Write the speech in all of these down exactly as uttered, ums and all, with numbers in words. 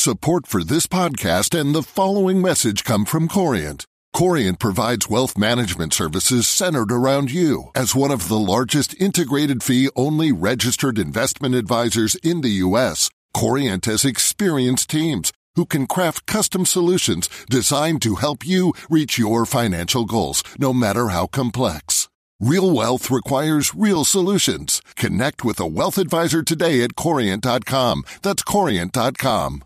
Support for this podcast and the following message come from Corient. Corient provides wealth management services centered around you. As one of the largest integrated fee-only registered investment advisors in the U S, Corient has experienced teams who can craft custom solutions designed to help you reach your financial goals, no matter how complex. Real wealth requires real solutions. Connect with a wealth advisor today at corient dot com. That's corient dot com.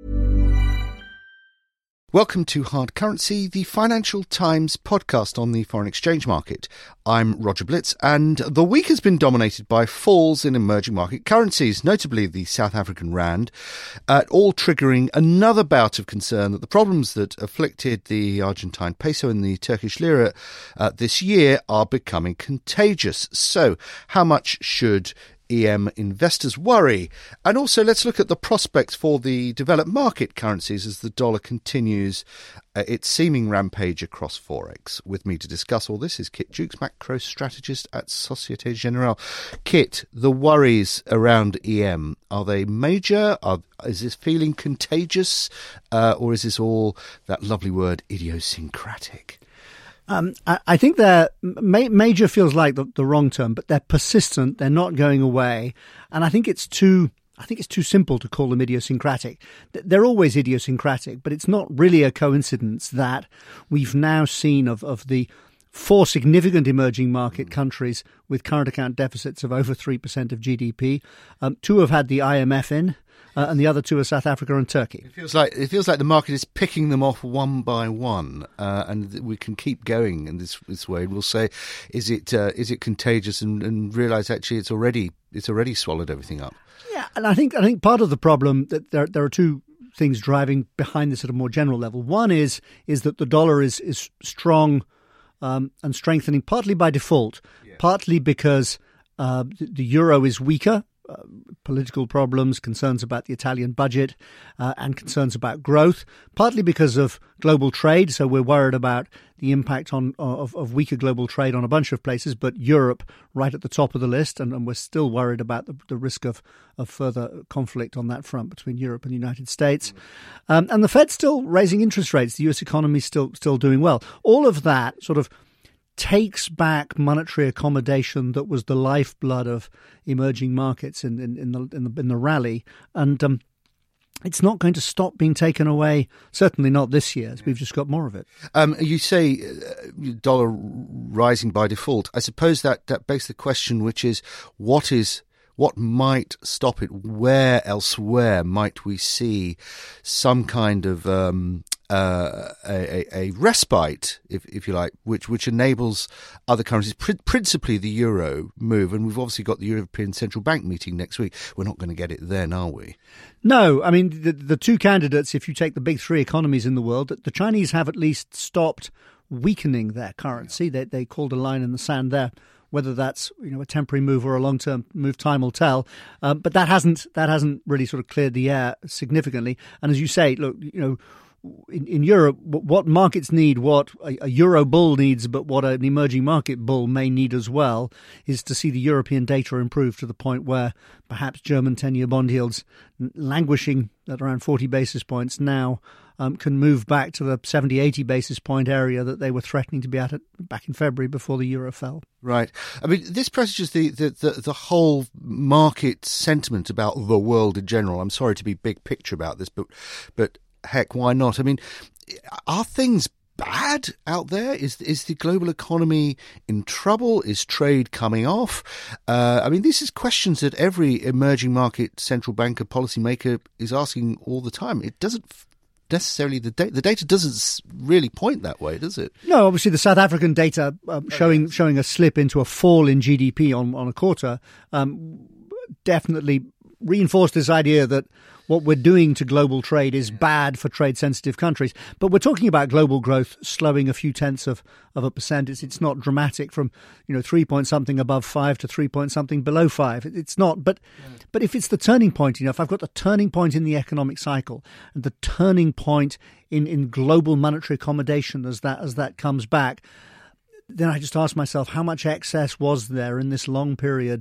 Welcome to Hard Currency, the Financial Times podcast on the foreign exchange market. I'm Roger Blitz, and the week has been dominated by falls in emerging market currencies, notably the South African rand, uh, all triggering another bout of concern that the problems that afflicted the Argentine peso and the Turkish lira uh, this year are becoming contagious. So, how much should E M investors worry? And also, let's look at the prospects for the developed market currencies as the dollar continues uh, its seeming rampage across Forex. With me to discuss all this is Kit Jukes, macro strategist at Societe Generale. Kit, the worries around E M, are they major? Are, is this feeling contagious? Uh, or is this all, that lovely word, idiosyncratic? Um, I, I think they're ma- major feels like the, the wrong term, but they're persistent. They're not going away, and I think it's too. I think it's too simple to call them idiosyncratic. They're always idiosyncratic, but it's not really a coincidence that we've now seen of of the four significant emerging market countries with current account deficits of over three percent of G D P. Um, two have had the I M F in. Uh, and the other two are South Africa and Turkey. It feels like it feels like the market is picking them off one by one, uh, and we can keep going in this this way. We'll say, is it uh, is it contagious, and, and realise actually it's already it's already swallowed everything up. Yeah, and I think I think part of the problem that there there are two things driving behind this at a more general level. One is is that the dollar is is strong um, and strengthening partly by default, yeah. partly because uh, the, the euro is weaker. Uh, political problems, concerns about the Italian budget, uh, and concerns about growth, partly because of global trade. So we're worried about the impact on of, of weaker global trade on a bunch of places, but Europe right at the top of the list, and, and we're still worried about the, the risk of, of further conflict on that front between Europe and the United States. Um, and the Fed's still raising interest rates. The U S economy is still, still doing well. All of that sort of takes back monetary accommodation that was the lifeblood of emerging markets in, in, in, the, in, the, in the rally. And um, it's not going to stop being taken away, certainly not this year, as we've just got more of it. Um, you say uh, dollar rising by default. I suppose that, that begs the question, which is, what is what might stop it? Where elsewhere might we see some kind of um, uh, a, a respite, if if you like, which which enables other currencies, pr- principally the euro, move? And we've obviously got the European Central Bank meeting next week. We're not going to get it then, are we? No, I mean, the, the two candidates, if you take the big three economies in the world, the Chinese have at least stopped weakening their currency. Yeah. They they called a line in the sand there. Whether that's, you know, a temporary move or a long-term move, time will tell. Um, but that hasn't that hasn't really sort of cleared the air significantly. And as you say, look, you know, in, in Europe, what markets need, what a, a euro bull needs, but what an emerging market bull may need as well, is to see the European data improve to the point where perhaps German ten-year bond yields, languishing at around forty basis points now, um, can move back to the seventy, eighty basis point area that they were threatening to be at back in February before the euro fell. Right. I mean, this presages the, the, the, the whole market sentiment about the world in general. I'm sorry to be big picture about this, but but heck, why not? I mean, are things bad out there? Is is the global economy in trouble? Is trade coming off? Uh, I mean, these are questions that every emerging market central banker, policymaker is asking all the time. It doesn't necessarily, the data, the data doesn't really point that way, does it? No, obviously the South African data um, showing oh, yes. showing a slip into a fall in G D P on, on a quarter um, definitely reinforced this idea that what we're doing to global trade is bad for trade-sensitive countries. But we're talking about global growth slowing a few tenths of, of a percent. It's, it's not dramatic from, you know, three point something above five to three point something below five. It's not. But yeah. but if it's the turning point, you know, if I've got the turning point in the economic cycle and the turning point in, in global monetary accommodation as that as that comes back, then I just ask myself, how much excess was there in this long period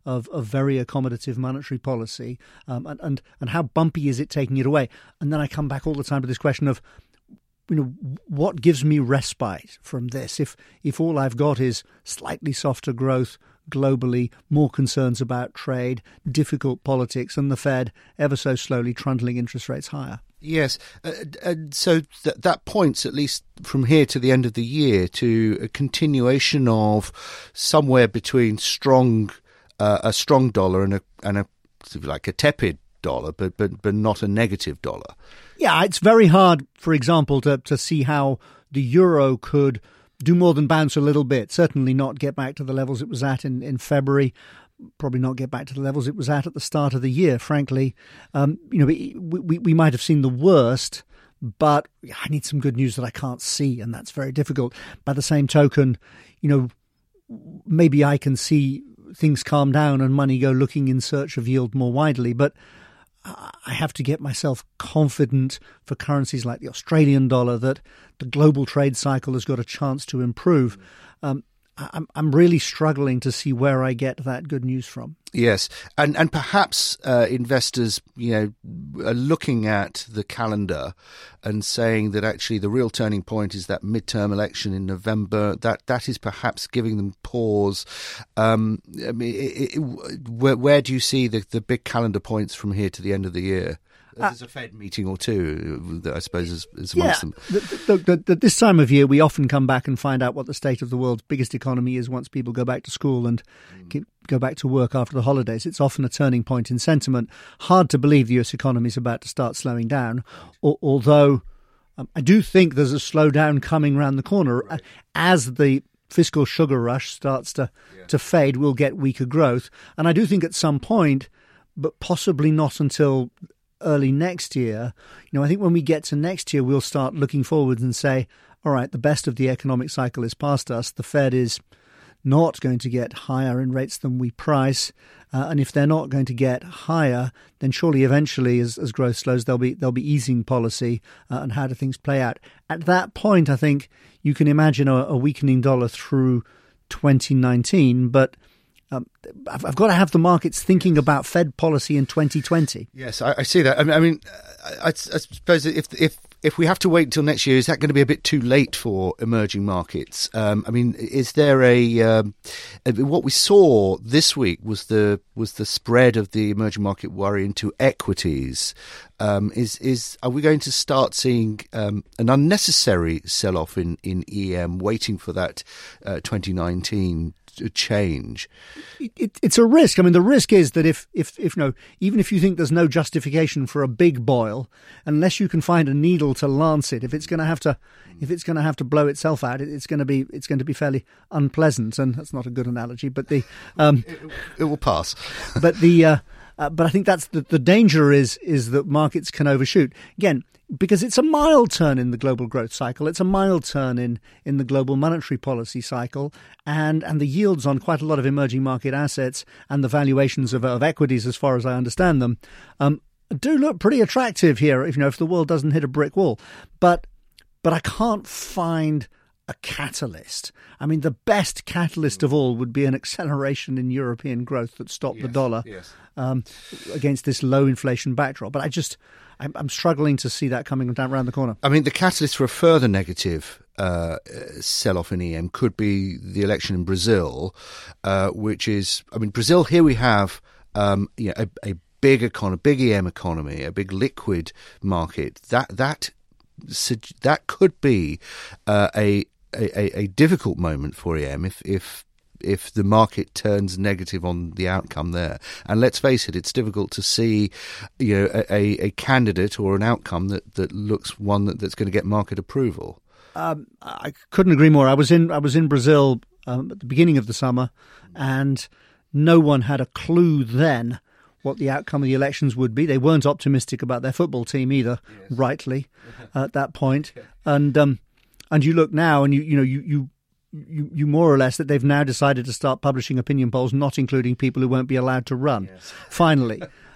of, of very accommodative monetary policy, um, and, and and how bumpy is it taking it away? And then I come back all the time to this question of, you know, what gives me respite from this? If if all I've got is slightly softer growth globally, more concerns about trade, difficult politics, and the Fed ever so slowly trundling interest rates higher. Yes, uh, and so th- that points, at least from here to the end of the year, to a continuation of somewhere between strong, uh, a strong dollar and a and a sort of like a tepid dollar, but but but not a negative dollar. Yeah, it's very hard, for example, to to see how the euro could do more than bounce a little bit. Certainly not get back to the levels it was at in, in February. Probably not get back to the levels it was at at the start of the year, frankly. Um, you know, we, we, we might have seen the worst, but I need some good news that I can't see, and that's very difficult. By the same token, you know, maybe I can see things calm down and money go looking in search of yield more widely, but I have to get myself confident for currencies like the Australian dollar that the global trade cycle has got a chance to improve. Um, I'm, I'm really struggling to see where I get that good news from. Yes, and and perhaps uh, investors, you know, are looking at the calendar and saying that actually the real turning point is that midterm election in November. That that is perhaps giving them pause. Um, I mean, it, it, where, where do you see the, the big calendar points from here to the end of the year? There's a Fed meeting or two that I suppose is, is amongst yeah, them. The, the, the, this time of year, we often come back and find out what the state of the world's biggest economy is once people go back to school and mm. keep, go back to work after the holidays. It's often a turning point in sentiment. Hard to believe the U S economy is about to start slowing down, al- although um, I do think there's a slowdown coming around the corner. Right. As the fiscal sugar rush starts to, yeah. to fade, we'll get weaker growth. And I do think at some point, but possibly not until early next year, you know, I think when we get to next year, we'll start looking forwards and say, all right, the best of the economic cycle is past us. The Fed is not going to get higher in rates than we price. Uh, and if they're not going to get higher, then surely eventually as, as growth slows, there'll be there'll be easing policy uh, and how do things play out. At that point, I think you can imagine a, a weakening dollar through twenty nineteen, but Um, I've, I've got to have the markets thinking about Fed policy in twenty twenty. Yes, I, I see that. I mean, I, mean I, I suppose if if if we have to wait until next year, is that going to be a bit too late for emerging markets? Um, I mean, is there a um, what we saw this week was the was the spread of the emerging market worry into equities? Um, is is are we going to start seeing um, an unnecessary sell-off in in E M, waiting for that uh, twenty nineteen? Change? It, it, it's a risk. I mean, the risk is that if, if, if, no, even if you think there's no justification for a big boil, unless you can find a needle to lance it, if it's going to have to, if it's going to have to blow itself out, it, it's going to be, it's going to be fairly unpleasant. And that's not a good analogy, but the, um, it, it will pass. but the, uh, uh, but I think that's the, the danger is, is that markets can overshoot again. Because it's a mild turn in the global growth cycle. It's a mild turn in, in the global monetary policy cycle. And, and the yields on quite a lot of emerging market assets and the valuations of, of equities, as far as I understand them, um, do look pretty attractive here, if, you know, if the world doesn't hit a brick wall. But, but I can't find a catalyst. I mean, the best catalyst of all would be an acceleration in European growth that stopped yes, the dollar yes. um, against this low inflation backdrop. But I just... I'm, I'm struggling to see that coming down around the corner. I mean, the catalyst for a further negative uh, sell-off in E M could be the election in Brazil, uh, which is, I mean, Brazil, here we have um, you know, a, a big economy, big E M economy, a big liquid market. That that that could be uh, a, a a difficult moment for E M if if. if the market turns negative on the outcome there. And let's face it, it's difficult to see, you know, a, a candidate or an outcome that, that looks one that, that's going to get market approval. Um, I couldn't agree more. I was in I was in Brazil um, at the beginning of the summer, and no one had a clue then what the outcome of the elections would be. They weren't optimistic about their football team either, yes. rightly, uh, at that point. And um, and you look now, and you you know you you. You, you more or less that they've now decided to start publishing opinion polls, not including people who won't be allowed to run. Yes. Finally,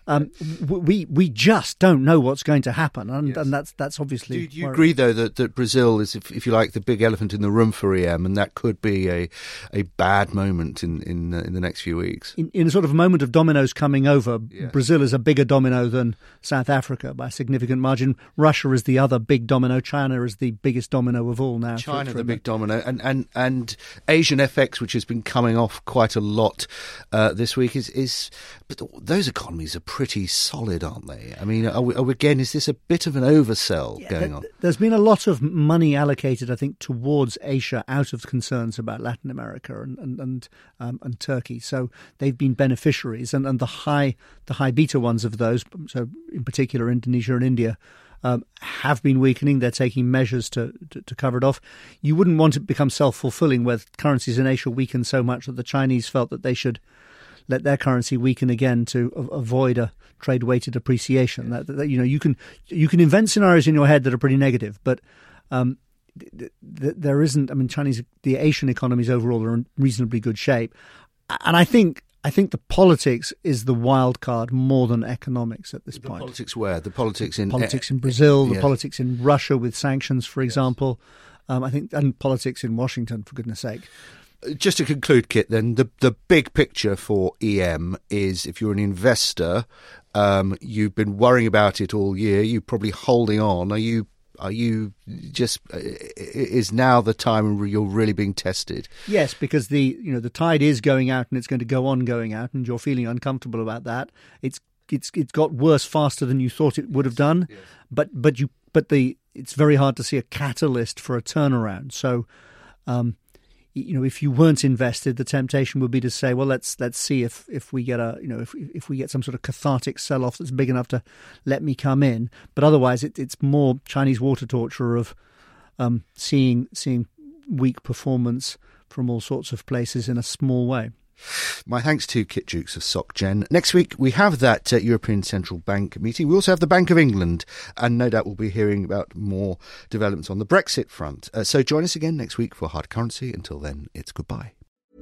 Um, we we just don't know what's going to happen, and, yes. and that's that's obviously. Do you agree, though, that, that Brazil is, if, if you like, the big elephant in the room for E M, and that could be a a bad moment in in, uh, in the next few weeks? In, in a sort of moment of dominoes coming over, yes. Brazil is a bigger domino than South Africa by a significant margin. Russia is the other big domino. China is the biggest domino of all now. China, for, for the big domino, and and and Asian F X, which has been coming off quite a lot uh, this week, is is. But those economies are pretty solid, aren't they? I mean, are we, are we, again, is this a bit of an oversell yeah, going there, on? There's been a lot of money allocated, I think, towards Asia out of concerns about Latin America and and and, um, and Turkey. So they've been beneficiaries, and, and the high the high beta ones of those, so in particular Indonesia and India, Um, have been weakening. They're taking measures to, to, to cover it off. You wouldn't want it to become self-fulfilling where currencies in Asia weaken so much that the Chinese felt that they should let their currency weaken again to a- avoid a trade-weighted appreciation. That, that you know, you can you can invent scenarios in your head that are pretty negative, but um, th- th- there isn't. I mean, Chinese, the Asian economies overall are in reasonably good shape, and I think. I think the politics is the wild card more than economics at this the point. Politics where? The politics in... Politics in Brazil, the yes. politics in Russia with sanctions, for Yes. example. Um, I think, and politics in Washington, for goodness sake. Just to conclude, Kit, then, the, the big picture for E M is if you're an investor, um, you've been worrying about it all year, you're probably holding on. Are you... Are you just, uh, is now the time when you're really being tested? Yes, because the you know the tide is going out and it's going to go on going out, and you're feeling uncomfortable about that. It's it's it's got worse faster than you thought it would have done, yes. but but you but the it's very hard to see a catalyst for a turnaround. So, um, you know, if you weren't invested, the temptation would be to say, well, let's let's see if, if we get a you know if if we get some sort of cathartic sell off that's big enough to let me come in. But otherwise, it, it's more Chinese water torture of um, seeing seeing weak performance from all sorts of places in a small way. My thanks to Kit Jukes of SocGen. Next week, we have that uh, European Central Bank meeting. We also have the Bank of England, and no doubt we'll be hearing about more developments on the Brexit front. Uh, so join us again next week for Hard Currency. Until then, it's goodbye.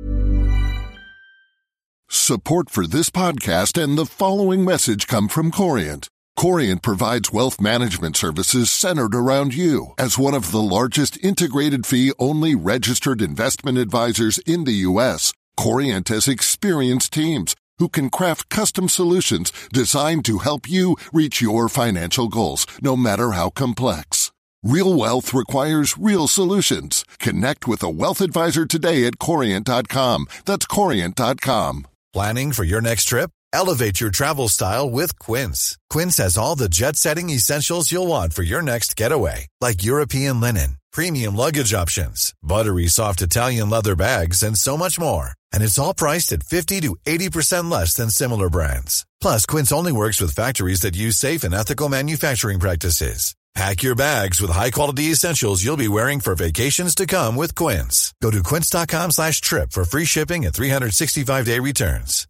Support for this podcast and the following message come from Corient. Corient provides wealth management services centered around you. As one of the largest integrated fee-only registered investment advisors in the U S, Corient has experienced teams who can craft custom solutions designed to help you reach your financial goals, no matter how complex. Real wealth requires real solutions. Connect with a wealth advisor today at Corient dot com. That's Corient dot com. Planning for your next trip? Elevate your travel style with Quince. Quince has all the jet-setting essentials you'll want for your next getaway, like European linen, premium luggage options, buttery soft Italian leather bags, and so much more. And it's all priced at fifty to eighty percent less than similar brands. Plus, Quince only works with factories that use safe and ethical manufacturing practices. Pack your bags with high-quality essentials you'll be wearing for vacations to come with Quince. Go to quince dot com slash trip for free shipping and three sixty-five day returns.